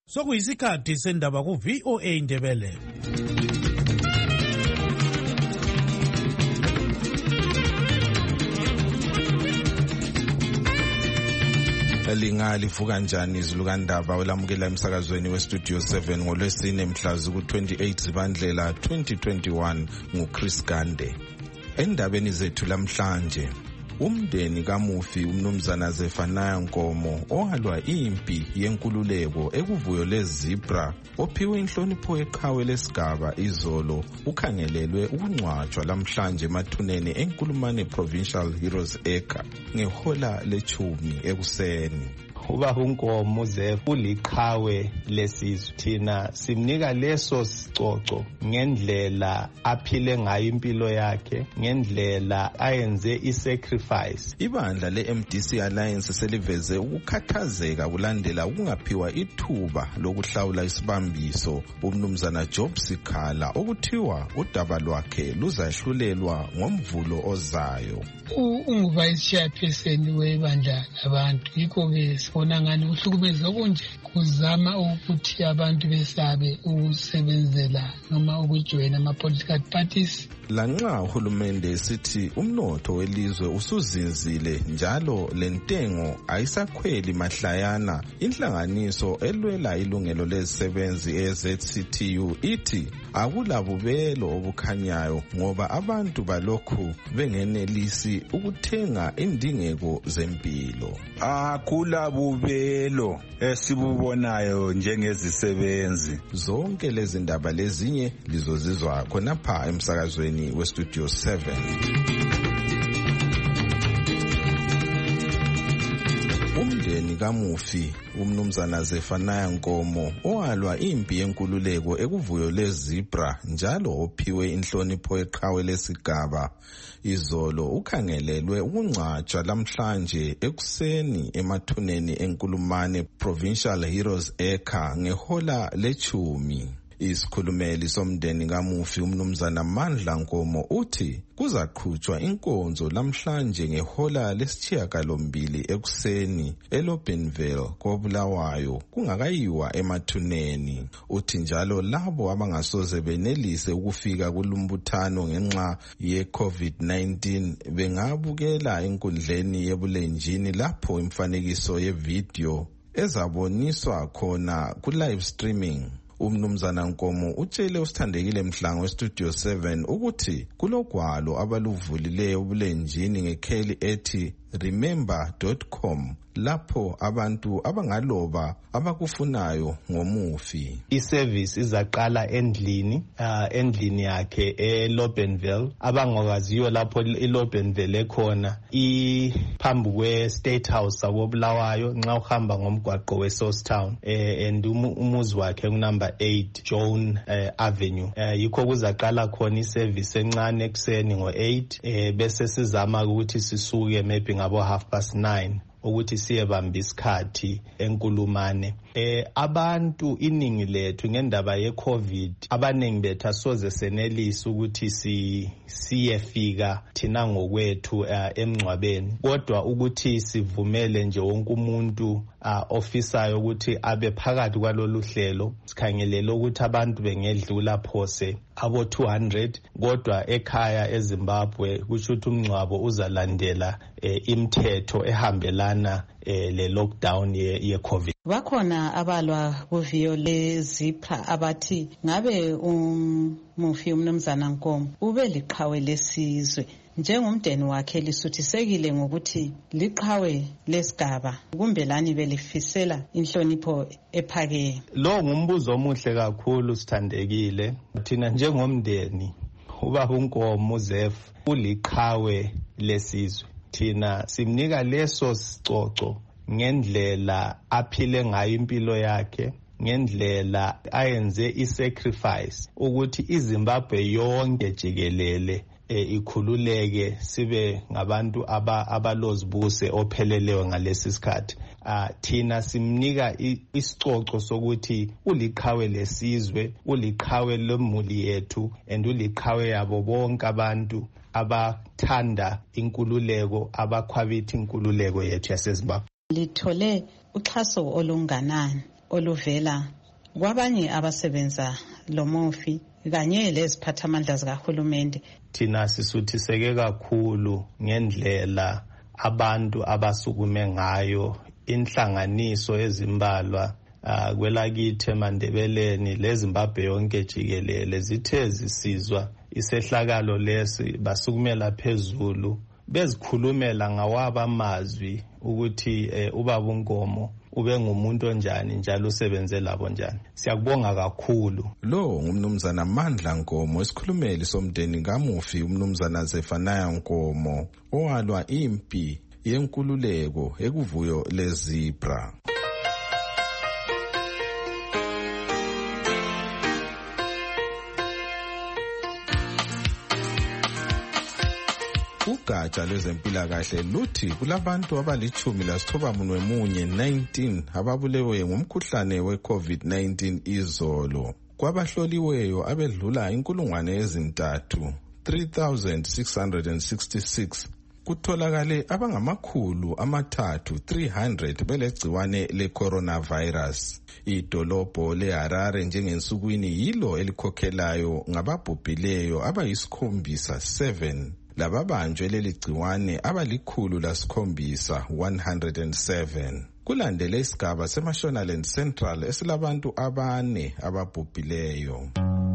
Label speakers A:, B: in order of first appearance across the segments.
A: Sokuyisikhathi sendaba ku VOA Indebele. Lingali vuka njani izulu kandaba olamukela emsakazweni weStudio 7 ngolwesine mhlazi ku-28 Zibandlela 2021 nguChris Gande. Endabeni zethu lamhlanje, umndeni kamufi umnumzana Zefanaya Nkomo owalwa impi yenkululeko ekuvuyo leZebra ophiwe inhlonipho yeqhawe lesigaba izolo ukhangelelwe ukungcwatshwa lamhlanje emathuneni eNkulumane Provincial Heroes Acre ngehola le-10 ekuseni.
B: Ubaba uNkomo Zefu uliqhawe lesizwe, thina simnika leso sicoco ngendlela aphile ngayo impilo yakhe, ngendlela ayenze isacrifice.
A: Ibandla le-MDC Alliance seliveze ukukhathazeka kulandela ukungaphiwa ithuba lokuhlawula isibambiso umnumzana Job Sikhala okuthiwa udaba lwakhe luzahlulelwa ngomvulo ozayo.
C: Unguvice chairperson webandla labantu, yikho-ke sibona ngani uhlukumeza okunje kuzama ukuthi abantu besabe ukusebenzela noma ukujoyina ama-political parties.
A: Lanxa uhulumende esithi umnotho welizwe usuzinzile njalo lentengo ayisakhweli mahlayana, inhlanganiso elwela ilungelo lezisebenzi eZCTU ithi akulabubelo obukhanyayo ngoba abantu balokhu bengenelisi ukuthenga indingeko zempilo.
D: Akulabubelo esibubonayo njengezisebenzi.
A: Zonke lezi ndaba lezinye lizozizwa khonapha emsakazweni weStudio 7. Umndeni kamufi umnumzana Zefanaya Nkomo owalwa impi yenkululeko ekuvuyo leZebra njalo ophiwe inhlonipho yeqhawe lesigaba izolo ukhangelelwe ukungcwatshwa lamhlanje ekuseni emathuneni eNkulumane Provincial Heroes Acre ngehola le-10. Isikhulumeli somndeni kamufi umnumzana Mandla Nkomo uthi kuzaqhutshwa inkonzo lamhlanje ngehola lesishiyagalombili ekuseni eLobbenville koBulawayo kungakayiwa emathuneni. Uthi njalo labo abangasoze benelise ukufika kulumbuthano ngenxa ye-COVID-19 bengabukela enkundleni yebulenjini lapho imfanekiso yevideo ezaboniswa khona ku-live streaming. Umnumzana Nkomo utshele usithandekile Mhlango weStudio 7 ukuthi kulogwalo abaluvulileyo obulenjini ngekheli ethi remember.com lapho abantu abangaloba abakufunayo ngomufi.
B: Iservice izaqala endlini yakhe eLobbenville. Abangakwaziyo lapho iLobbenville ekhona iphambi kwe-State House sakoBulawayo nxa uhamba ngomgwaqo weSourcetown and umuzi wakhe kunumber 8 John Avenue. Yikho kuzaqala khona iservice encane ekuseni ngo-8 bese sizama ukuthi sisuke maybe ngabo 9:30 ukuthi siyebamba isikhathi eNkulumane. Abantu iningi lethu ngendaba ye-COVID abaningi bethu asoze senelise ukuthi siyefika thina ngokwethu emngcwabeni, kodwa ukuthi sivumele nje wonke umuntu ofisayo ukuthi abe phakathi kwalolu hlelo. Sikhangelele ukuthi abantu bengedlula phose abo 200, kodwa ekhaya eZimbabwe kusho ukuthi umngcwabo uzalandela imithetho ehambelana le-lockdown ye-COVID.
E: Bakhona abalwa kuviyo leZebra abathi ngabe umufi umnumzana Nkomo ube liqhawe lesizwe. Njengomndeni wakhe lisuthisekile ngokuthi liqhawe lesigaba, kumbe lani belifisela inhlonipho ephakeme?
B: Lo ngumbuzo omuhle kakhulu sithandekile. Thina njengomndeni ubaba uNkomo Zefu uliqhawe lesizwe, thina simnika leso sicoco ngendlela aphile ngayo impilo yakhe, ngendlela ayenze isacrifice ukuthi iZimbabwe yonke jikelele ikhululeke sibe ngabantu abalozibuse opheleleyo ngalesi sikhathi. Thina simnika isicoco sokuthi uliqhawe lesizwe, uliqhawe lemuli yethu and uliqhawe yabo bonke abantu abathanda inkululeko, abakhwabitha inkululeko yethu yaseZimbabwe.
E: Lithole uxhaso olunganani oluvela kwabanye abasebenza lo mufi kanye leziphathamandla zikahulumende.
B: Thina sisuthiseke kakhulu ngendlela abantu abasukume ngayo inhlanganiso ezimbalwa kwelakithi eMandebeleni leZimbabwe yonke jikelele zithe zisizwa isehlakalo lesi basukumela phezulu bezikhulumela ngawabo amazwi ukuthi ubaba uNkomo ube ngumuntu onjani njalo usebenze labo njani. Siyakubonga kakhulu.
A: Lo ngumnumzana Mandla Nkomo, isikhulumeli somndeni kamufi umnumzana Zefanaya Nkomo owalwa impi yenkululeko ekuvuyo leZibra. Ugatsha lwezempilakahle luthi kulabantu abali-19 ababulewe ngumkhuhlane we-COVID-19 izolo. Kwabahloliweyo abedlula 3,666 kutholakale abangama-300 belegciwane le-coronavirus. Idolobho leHarare njengensukwini yilo elikhokhelayo ngababhubhileyo abayi-7. Lababanjwe leli gciwane abali-107. Kulandele isigaba seMashonaland Central esilabantu 4 ababhubhileyo.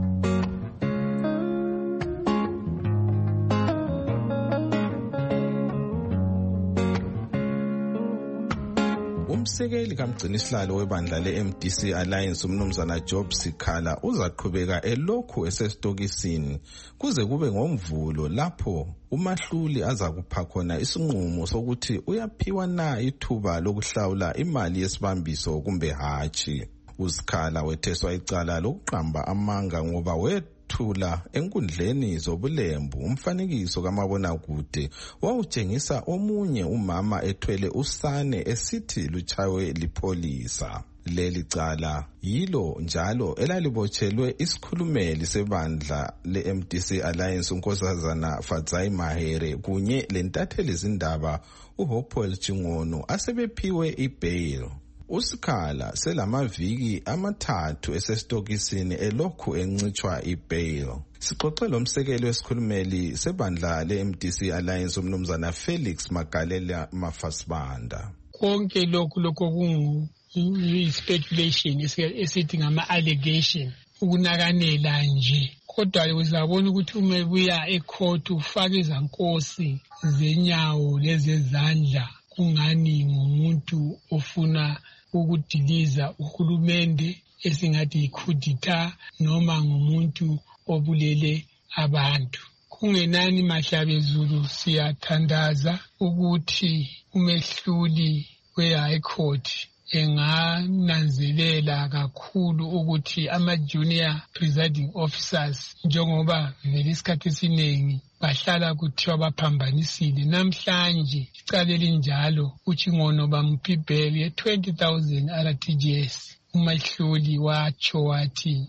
A: Umsekeli kamgcinisihlalo webandla le-MDC Alliance umnumzana Job Sikhala uzaqhubeka elokhu esesitokisini kuze kube ngoMvulo lapho uMahluli azakupha khona isinqumo sokuthi uyaphiwa na ithuba lokuhlawula imali yesibambiso kumbe hatshi. USikhala wetheswa icala lokuqamba amanga ngoba wethula enkundleni zobulembu umfanekiso kamabonakude wawutshengisa omunye umama ethwele usane esithi luchaywe lipholisa. Leli cala yilo njalo elalibotshelwe isikhulumeli sebandla le-MDC Alliance uNkosazana Fadzai Mahere kunye lentatheli zindaba uHopewell Chingono asebephiwe ibail. USikhala selamaviki 3 esesitokisini elokhu encitshwa ibail. Sixoxe lomsekeli wesikhulumeli sebandla le-MDC Alliance umnumzana Felix Magalela Mafasibanda.
C: Konke lokhu speculation esithi ngama-allegation ukunakanela nje. Kodwa uzabona ukuthi uma buya ecourt ufake izankosi zenyawo lezezandla kungani ngumuntu ofuna ukudiliza uhulumende esingathi ikhudita noma ngumuntu obulele abantu. Kungenani Mahlabezulu siyathandaza ukuthi umehluli we-High Court engananzelela kakhulu ukuthi ama-junior presiding officers njengoba vele isikhathi esiningi bahlala kuthiwa baphambanisile. Namhlanje icala elinjalo uChingono bamuphi bail ye-20,000 RTGS. Umahluli watsho wathi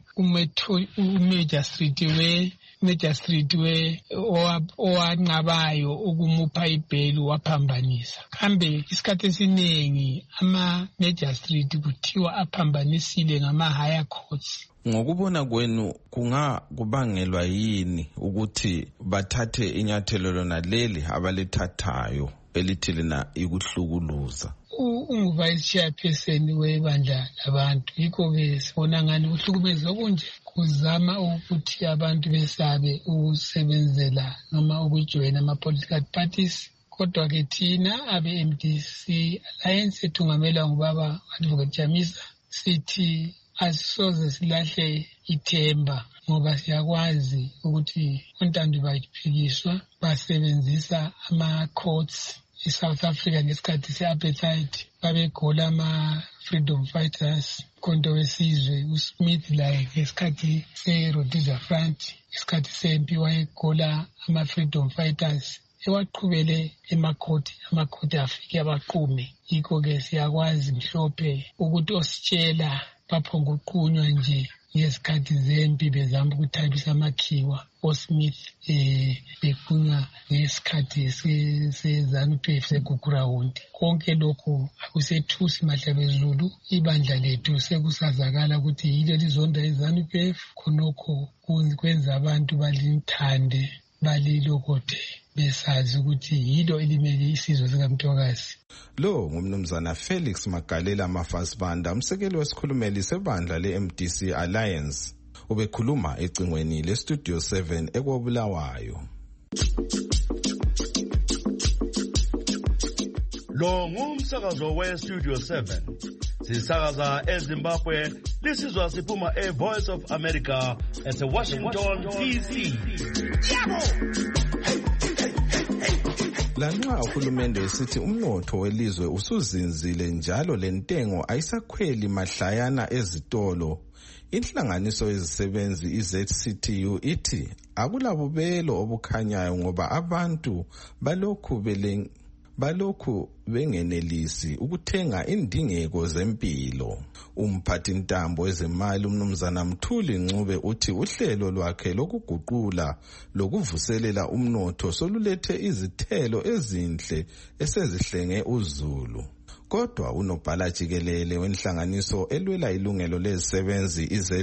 C: Magistrate owanqabayo ukumupha ibail waphambanisa. Kambe isikhathi esiningi ama-magistrate kuthiwa aphambanisile ngama-higher courts.
A: Ngokubona kwenu kubangelwa yini ukuthi bathathe inyathelo lona leli abalithathayo elithi lina ikuhlukuluza?
C: Ungu-vice chairperson webandla labantu yikho-ke sibona ngani kuhlukumeza okunje kuzama ukuthi abantu besabe ukusebenzela noma ukujoyina ama-political parties. Kodwa-ke thina abe-MDC Alliance ethungamelwa ngubaba Advocate Jamisa sithi asisoze silahle ithemba ngoba siyakwazi ukuthi ontando baphikiswa basebenzisa ama-courts eSouth Africa ngesikhathi se-apartheid babegola ama-freedom fighters konto wesizwe uSmith like ngesikhathi se-Rhodesia Front isikhathi sempi wayegola ama-freedom fighters ewaqhubele emakhoti afike abaqume. Yikho-ke siyakwazi mhlophe ukuthi ositshela baphonguqunywa nje ngezikhathi zempi bezama ukuthabisa amakhiwa oSmith bequnywa ngesikhathi seZANU-PF segugurawundi. Konke lokhu akusethusi Mahlabezulu. Ibandla lethu sekusazakala ukuthi yilo lizonda iZANU-PF, khonokho kwenza abantu balithande balilokothe besazi ukuthi yilo elimele isizwe sikaMthokazi.
A: Lo ngumnumzana Felix Magalela Mafasibanda, umsekeli wesikhulumeli sebandla le-MDC Alliance, ubekhuluma ecingweni le-Studio 7 eKobulawayo.
F: Lo ngumsakazo we-Studio 7. Sisakaza eZimbabwe, lisizwa siphuma e-Voice of America ese-Washington, D.C.
A: Lanxa uhulumende esithi umnotho welizwe usuzinzile njalo lentengo ayisakhweli mahlayana ezitolo, inhlanganiso yezisebenzi iZCTU ithi akulabubelo obukhanyayo ngoba abantu balokhu bengenelisi ukuthenga indingeko zempilo. Umphathintambo wezemali umnumzana Mthuli Ncube uthi uhlelo lwakhe lokuguqula lokuvuselela umnotho solulethe izithelo ezinhle esezihlenge uzulu. Kodwa unobhala jikelele wenhlanganiso elwela ilungelo lezisebenzi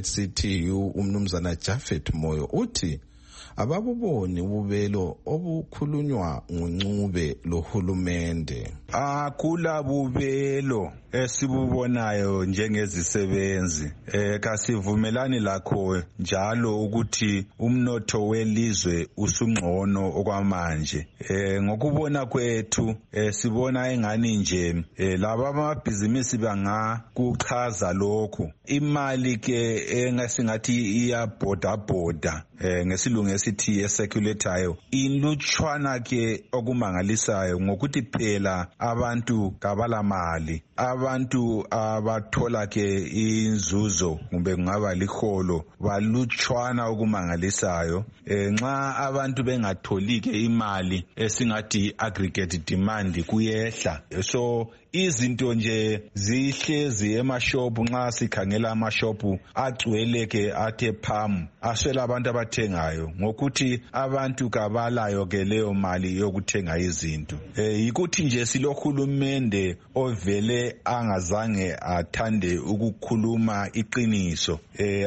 A: iZCTU umnumzana Japhet Moyo uthi ababuboni ububelo obukhulunywa nguNcube lohulumende.
D: Akula bubelo esibubonayo njengezisebenzi, kasivumelani lakho njalo ukuthi umnotho welizwe usungcono okwamanje. Ngokubona kwethu sibona engani nje laba amabhizinisi bangakuchaza lokho. Imali ke engasingathi iyabhoda ngesilungu esithi circulatayo inlutshwana ke okumangalisayo ngokuthi phela abantu kabala mali. Abantu abathola ke inzuzo kumbe kungaba liholo balutshwana okumangalisayo. Nxa abantu bengatholi ke imali esingathi aggregate demand kuyehla. So izinto nje zihlezi emashopu. Nxa sikhangela amashopu agcwele ke athe phamu, aswela abantu abathengayo ngokuthi abantu kabalayo ke leyo mali yokuthenga izinto. Yikuthi nje silohulumende ovele angazange athande ukukhuluma iqiniso.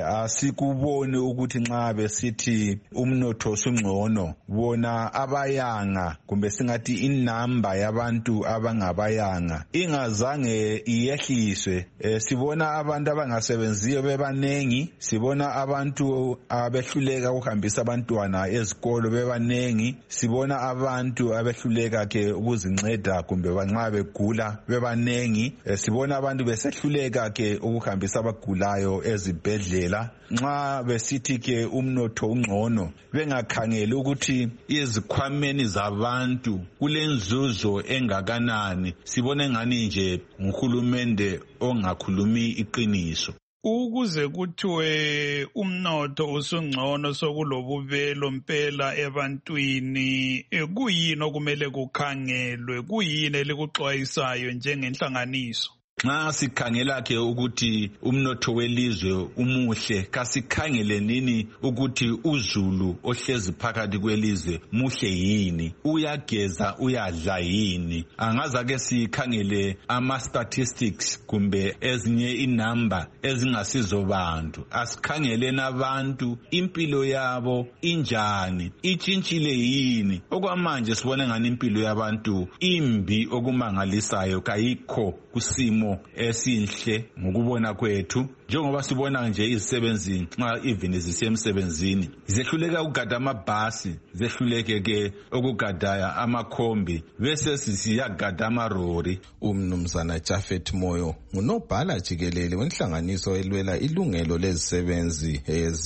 D: Asikuboni ukuthi nxa besithi umnotho usungcono, bona abayanga kumbe singathi inamba yabantu abangabayanga ingazange iyehliswe. Sibona abantu abangasebenziyo bebanengi, sibona abantu abehluleka ukuhambisa abantwana ezikolo bebanengi, sibona abantu abehluleka ke ukuzinceda kumbe banxa begula bebanengi, sibona abantu besehluleka ke ukuhambisa abagulayo ezibhedlela. Nxa besithi ke umnotho ungcono, bengakhangeli ukuthi izikhwameni zabantu kulenzuzo engakanani, sibona engani nje nguhulumende ongakhulumi iqiniso.
G: Ukuze kuthiwe umnotho usungcono sokulobubelo mpela ebantwini, kuyini okumele kukhangelwe, kuyini elikuxwayisayo njengenhlanganiso?
D: Nxa sikhangela ke ukuthi umnotho welizwe umuhle, kasikhangele nini ukuthi uzulu ohlezi phakathi kwelizwe muhle yini, uyageza uyadla yini. Angaza ke sikhangele ama-statistics kumbe ezinye inamba ezingasizo bantu. Asikhangeleni abantu impilo yabo injani, itshintshile yini. Okwamanje sibona ngani impilo yabantu imbi okumangalisayo, kayikho kusimo esinhle ngokubona kwethu. Njengoba sibona nje izisebenzi nxa even zisemsebenzini zehluleka ukugada amabhasi, zehluleke ke ukugada amakhombi, bese siyagada amarori.
A: Umnumzana Japhet Moyo ngunobhala jikelele wenhlanganiso elwela ilungelo lezisebenzi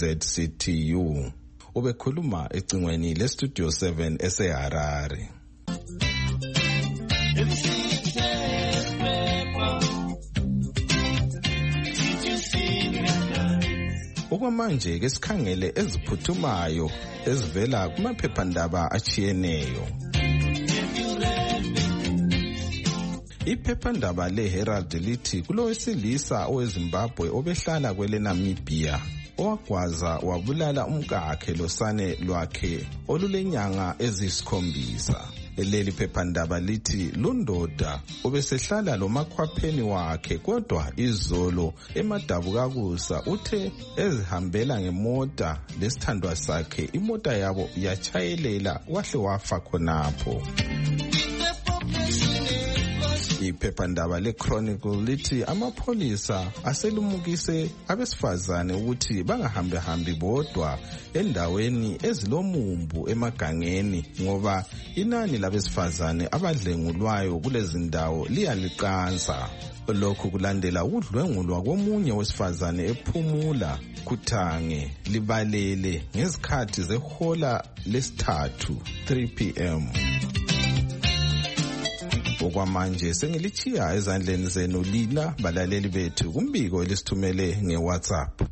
A: eZCTU. Ubekhuluma ecingweni le-Studio 7 eseHarare. Okwamanje ke sikhangele eziphuthumayo ezivela kumaphephandaba achiyeneyo. Iphephandaba leHerald lithi kulowesilisa oweZimbabwe obehlala kweleNamibia owagwaza wabulala umkakhe losane lwakhe olulenyanga eziyisi7. Leli phephandaba lithi lundoda obesehlala lomakhwapheni wakhe kodwa izolo eMadabukakusa uthe ezihambela ngemota lesithandwa sakhe imota yabo yachayelela wahle wafa khonapho. Iphephandaba leChronicle lithi amapholisa aselumukise abesifazane ukuthi bangahambi bodwa endaweni ezilomumbu emagangeni ngoba inani labesifazane abadlengulwayo kulezi ndawo liyaliqansa. Lokhu kulandela ukudlwengulwa komunye wesifazane ePhumula Kuthange libalele ngezikhathi zehola lesithathu 3 p.m. Okwamanje sengilichiya ezandleni zenu lina balaleli bethu kumbiko elisithumele ngeWhatsApp.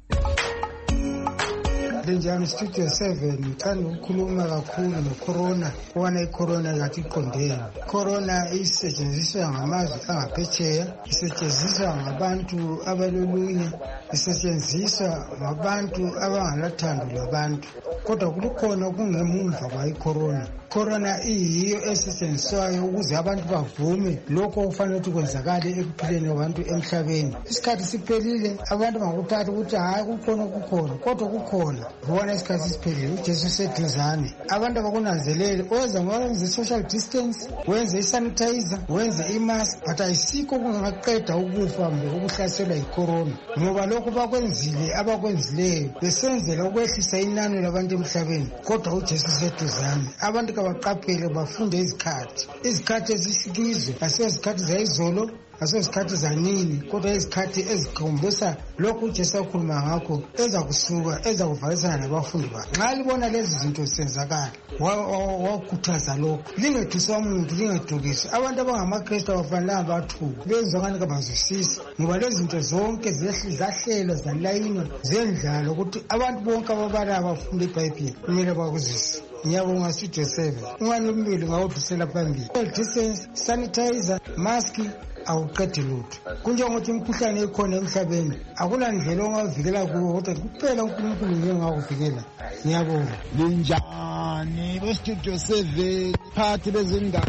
H: Njani Studio 7 ngithanda ukukhuluma kakhulu ngecorona kubona icorona ngathi iqondene. Corona isetshenziswa ngamazwe angaphetsheya, isetshenziswa ngabantu abalolunya, isetshenziswa ngabantu abangalathando labantu. Kodwa kukhona okungemuva kwa icorona. Corona iyiyo esetshenziswayo ukuze abantu bavume lokho okufanele ukuthi kwenzakale ekuphileni kwabantu emhlabeni. Isikhathi siphelile abantu bangakuthatha ukuthi hayi kukhona kodwa kukhona. Ubona isikhathi siphelile uJesu seduzane. Abantu abakunanzelele wenze social distance, wenze isanitizer, wenze imask, but ayisikho kungaqeda ukufa mbe ukuhlaselwa yicorona. Ngoba lokho bakwenzile abakwenzileyo besenzela ukwehlisa inani labantu emhlabeni. Kodwa uJesu seduzane. Abantu kabaqaphele bafunde izikhathi ezisikizo asezikhathi zayizolo asezikhathi zanini kodwa izikhathi ezikhombisa lokhu uJesu akhuluma ngakho ezakusuka ezakuvalisana nabafundi bakhe. Nxa libona lezi zinto zisenzakala wakhuthaza lokho lingethuswa umuntu lingedukisi. Abantu abangamaKristu abafanelanga bathuke benzakani kabazwisisi ngoba lezi zinto zonke zahlelwa zalayinwa zendlalo ukuthi abantu bonke ababala abafunda iBhayibheli kumele bakuzwisise. Ngiyabonga Studio 7 unganomibili ngawudusela phambili. Distance, sanitizer, mask awuqedi lutho. Kunjengokuthi imikhuhlane ekhona emhlabeni akulandlela ongavikela kuwo kodwa kuphela uNkulunkulu ndiye ongakuvikela. Ngiyabonga.
I: Linjani beStudio 7 phathi bezindaba?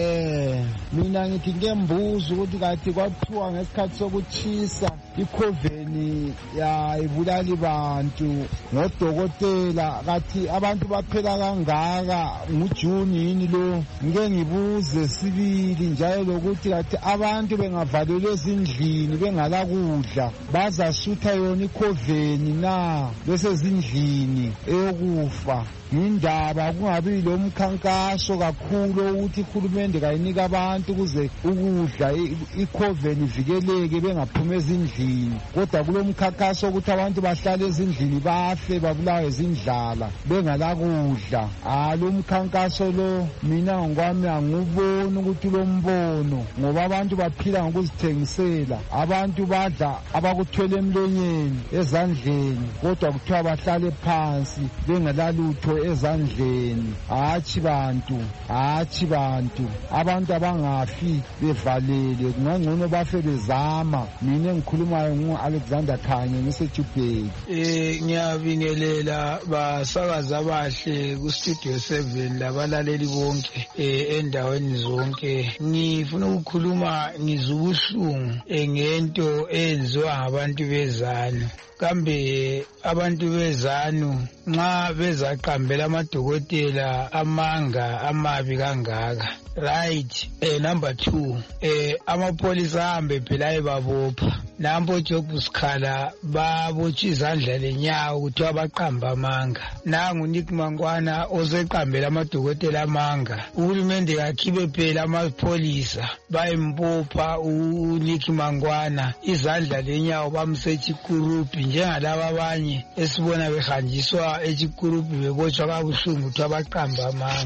I: Mina ngithi ngembuzo ukuthi kathi kwathiwa ngesikhathi sokuchisa iCoven ibulali bantu ngodokotela kathi abantu baphela kangaka nguJuni yini lo? Ngeke ngibuze sibili njalo lokuthi kathi abantu bengavalelwa ezindlini bengala kudla bazasutha yona iCoven na besezindlini eyokufa. Indaba kungabi lo mkhankaso kakhulu ukuthi uhulumende kayinika abantu kuze ukudla iCoven ivikeleke bengaphuma ezindlini, kodwa kulo mkhankaso ukuthi abantu bahlale ezindlini bafe babulawe izindlala bengala kudla. Lo mkhankaso lo mina ngokwami anguboni ukuthi lo mbono ngoba abantu baphila ngokuzithengisela, abantu badla abakuthwele emlonyeni ezandleni kodwa kuthiwa bahlale phansi bengalalutho ezandleni. Hatshi bantu abantu abangafi bevalele kungangcono bafe bezama. Mina engikhulumayo ngu-Alexander Khanye ngiseJubheki.
C: Ngiyabingelela basakazi abahle kuStudio 7 labalaleli bonke endaweni zonke. Ngifuna ukukhuluma ngizubuhlungu ngento eyenziwa ngabantu bezanu. Kambe abantu bezanu nxa bezaqambela amadokotela amanga amabi kangaka. Right. Number 2, amapolisa ahambe phela ebabopha. Nampo Job Sikhala babotshwa izandla lenyawo ukuthi abaqamba amanga. Nangu Nick Mangwana oseqambela amadokotela amanga. Uhulumende kakhiphe phela amapolisa bayembopha uNick Mangwana izandla lenyawo bamsechikuruphi njengalabo abanye esibona behanjiswa echikuruphi bebotshwa kabuhlungu ukuthi abaqamba amanga.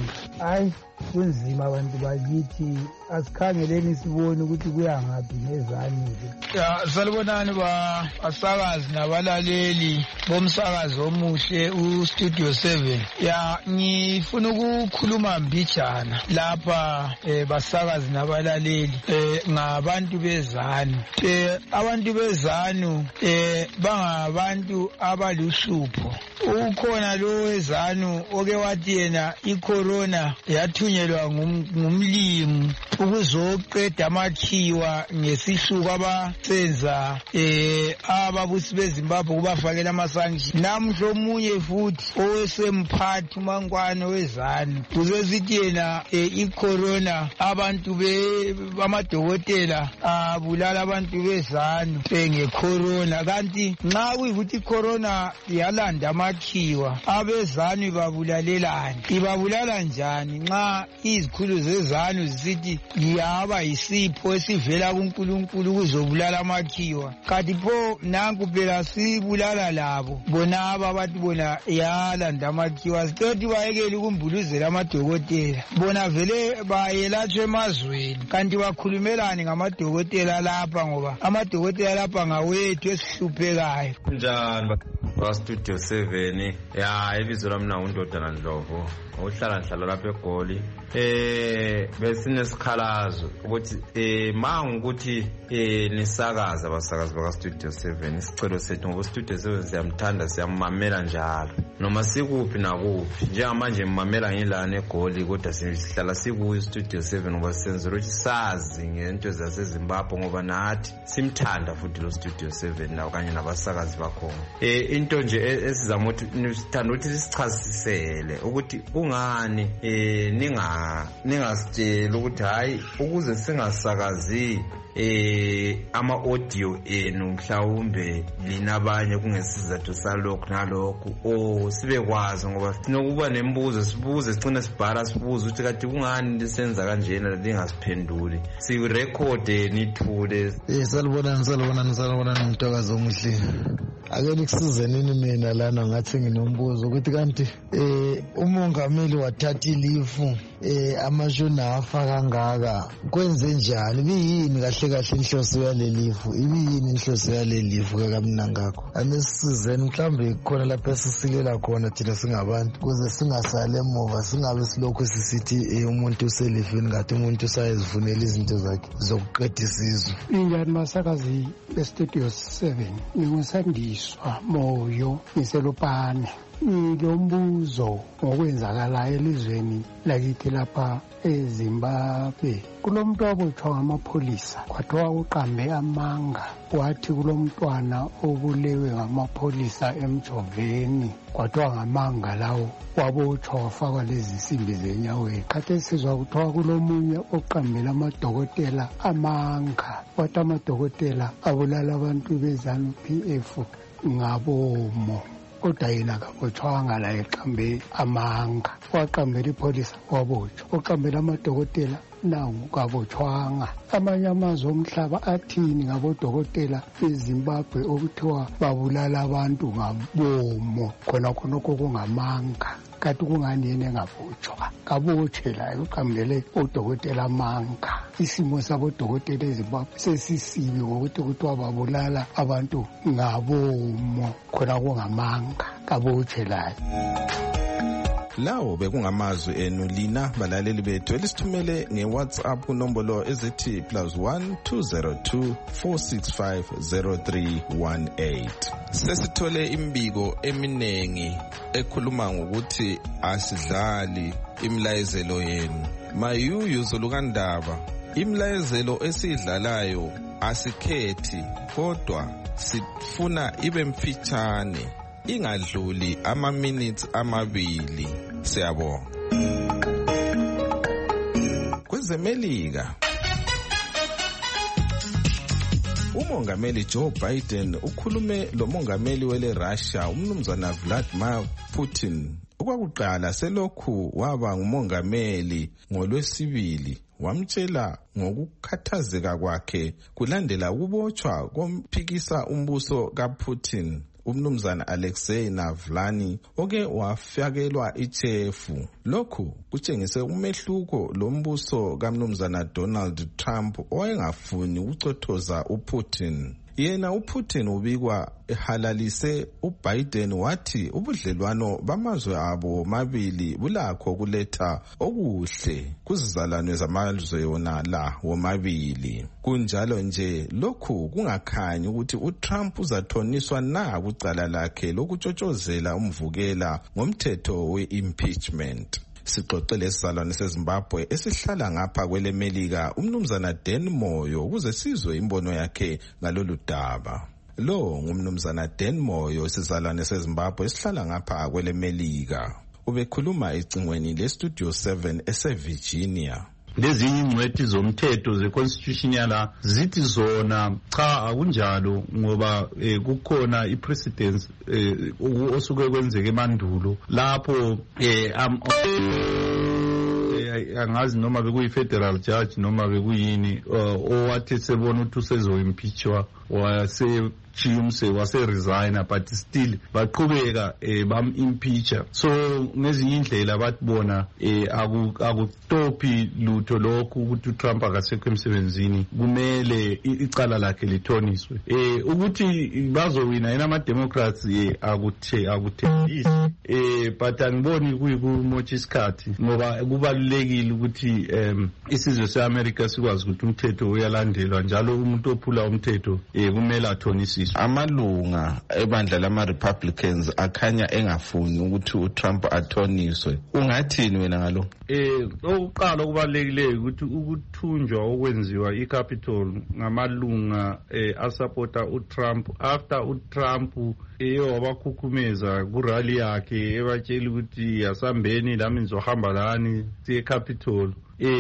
C: hayi kunzima abantu bakithi asikhangeleni sibone ukuthi kuyangaphi ngezani-ke. Ya salibonani basakazi nabalaleli bomsakazi omuhle uStudio 7. Ya ngifuna ukukhuluma mbijana lapha basakazi nabalaleli ngabantu bezanu. Abantu bezanu bangabantu abaluhlupho. Ukhona lo wezanu oke wathi yena icorona yathunyelwa ngumlimu ukuzoqeda amakhiwa ngesihluku abasenza ababusi beZimbabwe kubafakela amasanction. Namhla omunye futhi owesemphathi uMankwane wezanu uzesithi yena icorona abantu bamadokotela abulala abantu bezanu ngecorona, kanti nxa kuyikuthi icorona yalanda amakhiwa abezanu babulalelani. Ibabulala njani nxa izikhulu zezanu zisithi yaba yisipho esivela kuNkulunkulu kuzobulala amakhiwa? Kanti pho nanku phela sibulala labo bonaba abathi bona yalanda amakhiwa. Sitoti bayekele ukumbuluzela amadokotela, bona vele bayelatshwe emazweni kanti bakhulumelani ngamadokotela lapha, ngoba amadokotela lapha ngawethu esihluphekayo.
J: Njani Studio 7? Ya ibizo lami undoda Ndlovu, uhlala lapha eGoli. Besinesikhalazo ukuthi mangukuthi nisakaza abasakazi baka Studio 7 isicelo sethu, ngoba Studio 7 siyamthanda, siyamamela njalo noma sikuphi nakuphi. Njengamanje mmamela ngilana eGoli, kodwa sihlala sikuyo Studio 7 ngoba senzela ukuthi sazi ngento zaseZimbabwe, ngoba nathi simthanda futhi lo Studio 7 nawo kanye nabasakazi bakhona. Into nje esizama ukuthi sithanda ukuthi sichasisele ukuthi kungani ningasitshela ukuthi hayi ukuze singasakazi ama-audio enu mhlawumbe linabanye kungesizathu salokhu nalokhu, sibekwazi, ngoba sinokuba nembuzo sibuze, sigcine sibhala sibuze ukuthi kati kungani lisenza kanjena lingasiphenduli, sirekhode nithule.
I: Salibonani Mthokazi omuhle. Ake nikusizaneni mina lana ngathi nginombuzo ukuthi kanti umongameli wathatha ilifu amashona afa kangaka kwenze njani? Ibiyini kahle inhloso yalelifu? Ibiyini inhloso yalelifu kakamna ngakho? Anisizeni mhlambe khona lapha esisilela khona thina singabantu, kuze singasale emuva, singabe silokho sisithi umuntu uselifini ngathi umuntu usayezifunela izinto zakhe zokuqeda isizwe.
K: Injani masakazi beStudio 7, ngingusandiswa Moyo ngiselupane. Ngilombuzo ngokwenzakalayo elizweni lakithi lapha eZimbabwe. Kulomuntu obotshwa ngamapholisa kwathiwa uqambe amanga, wathi kulomntwana obulewe ngamapholisa emjoveni, kwathiwa ngamanga lawo wabotshwa wafakwa lezi nsimbi zenyaweni. Khathesi sizwa kuthiwa kulomunye oqambela amadokotela amanga, wathi amadokotela abulala abantu beZanu PF ngabomo, kodwa yena kabotshwanga la eqambe amanga. Waqambela ipholisa wabotshwa, oqambela amadokotela nangu kabotshwanga. Amanye amazwe omhlaba athini ngabodokotela beZimbabwe okuthiwa babulala abantu ngabomo, khona khonokho kungamanga? Kanti kungani yena engabotshwa? Kabotshwe la uqambele odokotela amanga. Isimo sabodokotela eZimbabwe sesisibi ngokuthi kuthiwa babulala abantu ngabomo, khona kungamanga. Kabotshwe la.
A: Lawo bekungamazwi enu lina balaleli bethu elisithumele ngeWhatsApp kunombolo ezithi +1 202 465 0318. Sesithole imbiko eminengi ekhuluma ngokuthi asidlali imlayezelo yenu. Mayuyu Zolukandaba, imlayezelo esidlalayo asikhethi, kodwa sifuna ibe mfitshane, ingadluli ama-minutes amabili. Siyabonga. KwezeMelika, umongameli Joe Biden ukhulume lo mongameli wele Russia umnumzana Vladimir Putin okwakuqala selokhu waba ngumongameli ngoLwesibili. Wamtshela ngokukhathazeka kwakhe kulandela ukubotshwa komphikisa umbuso kaPutin umnumzana Alexei Navalny oke wafakelwa ichefu. Lokhu kutshengise umehluko lombuso kamnumzana Donald Trump owayengafuni ukucothoza uPutin. Yena uPutin ubikwa ehalalise uBiden wathi ubudlelwano bamazwe abo mabili bulakho kuletha okuhle kuzizalwane zamazwe yona la womabili. Kunjalo nje lokhu kungakhanyi ukuthi uTrump uzathoniswa na kucala lakhe lokutshotshozela umvukela ngomthetho we-impeachment. Sixoxele isizalwane seZimbabwe esihlala ngapha kwelemelika umnumzana Dan Moyo ukuze sizwe imbono yakhe ngalolu daba. Lo ngumnumzana Dan Moyo isizalwane seZimbabwe esihlala ngapha kwelemelika. Ubekhuluma ecingweni leStudio 7 eseVirginia.
L: Lezinye ingcwethi zomthetho ze-constitution yala zithi zona cha akunjalo ngoba kukhona i-precedence osuke kwenzeke emandulo lapho angazi noma bekuyi-federal judge noma bekuyini owathi sebona ukuthi usezo-impeachwa wase-resigner but still baqhubeka bam-impeacha. So ngezinye indlela bathi bona akustophi lutho lokhu ukuthi uTrump akasekho emsebenzini, kumele icala lakhe lithoniswe. Ukuthi bazowina yena ama-Democrats akuthembisi but angiboni kuyikumotsha isikhathi ngoba kubalulekile ukuthi isizwe se-America sikwazi ukuthi umthetho uyalandelwa njalo umuntu ophula umthetho kumele athoniswe.
A: Amalunga ebandla lama-Republicans akhanya engafuni ukuthi uTrump athoniswe. Ungathini wena ngalo?
L: Oqala kubalekile ukuthi ukuthunjwa okwenziwa iCapitol ngamalunga asupporta uTrump after uTrump wabakhukhumeza kurally yakhe ebatshela ukuthi asambeni lami nizohamba lani siye eCapitol.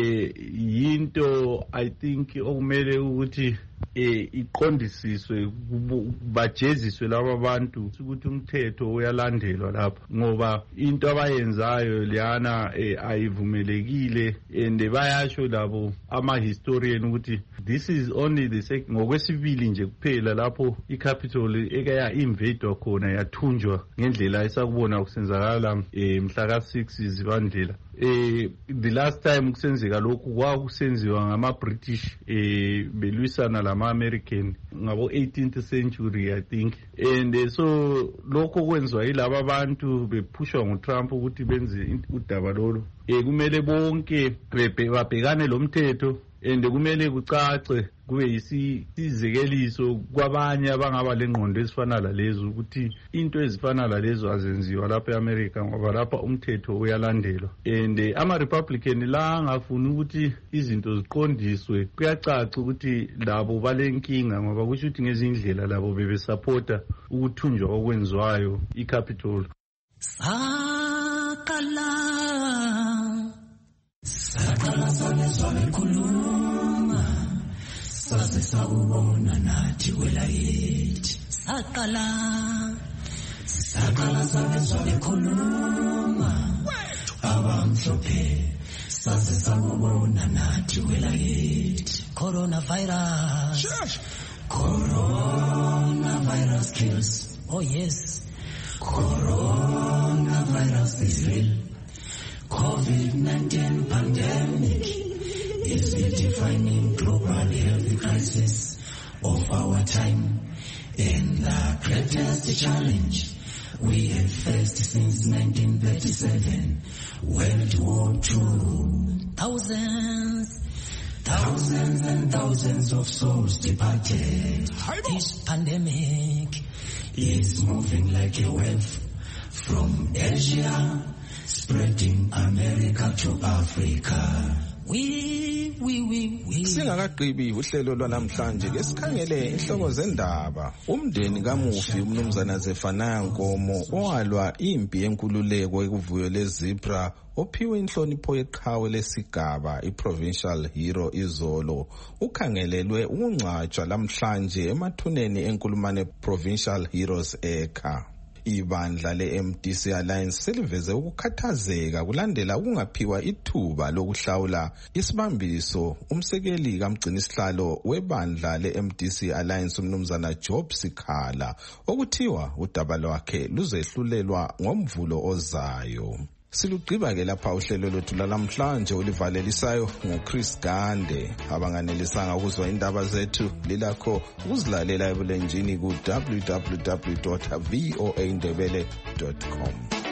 L: Yinto I think okumele ukuthi iqondisiswe bajeziswe laba bantu ukuthi umthetho uyalandelwa lapha ngoba into abayenzayo liyana ayivumelekile and bayasho labo ama-historian ukuthi this is only the second ngokwesibili nje kuphela lapho iCapitol ekaya invadwa khona yathunjwa ngendlela esakubona kusenzakala mhla ka-6 Zibandlela. The last time kusenzeka lokhu kwakusenziwa ngama-British belwisana lama-American ngabo 18th century I think, and so lokho kwenziwa yilaba abantu bephushwa nguTrump ukuthi benze udaba lolu. Kumele bonke babhekane lo mthetho and kumele kucace kube yisizekeliso kwabanye abangaba lengqondo ezifana lalezo ukuthi into ezifana lalezo azenziwa lapha eAmerica ngoba lapha umthetho uyalandelwa. And ama-Republican la angafuni ukuthi izinto ziqondiswe kuyacaca ukuthi labo balenkinga ngoba kusho ukuthi ngezindlela labo bebesupporta ukuthunjwa okwenziwayo iCapitol.
M: Sakala sale khuluma saze sakubona nathi kwelayithi. Sakala sale khuluma abamhlophe saze sakubona nathi kwelayithi. Coronavirus kills. Oh yes, coronavirus is real. COVID-19 pandemic is the defining global health crisis of our time and the greatest challenge we have faced since 1937, World War II. Thousands and thousands of souls departed. This pandemic is moving like a wave from Asia, spreading America to Africa.
A: Singakagqibi uhlelo lwanamhlanje ke sikhangele inhloko zendaba. Umndeni kamufi umnumzana Zefanaya Nkomo owalwa impi yenkululeko ekuvuyo leZipra ophiwe inhlonipho yeqhawe lesigaba iProvincial Hero izolo ukhangelelwe ukungcwatshwa lamhlanje emathuneni enkulumane Provincial Heroes Ekha. Ibandla le-MDC Alliance seliveze ukukhathazeka kulandela ukungaphiwa ithuba lokuhlawula isibambiso umsekeli kamgcinisihlalo webandla le-MDC Alliance umnumzana Job Sikhala okuthiwa udaba lwakhe luzehlulelwa ngomvulo ozayo. Silugqiba-ke lapha uhlelo lwethu lalamhlanje olivalelisayo nguChris Gande. Abanganelisanga ukuzwa indaba zethu lilakho ukuzilalela ebulenjini ku www.voaindebele.com.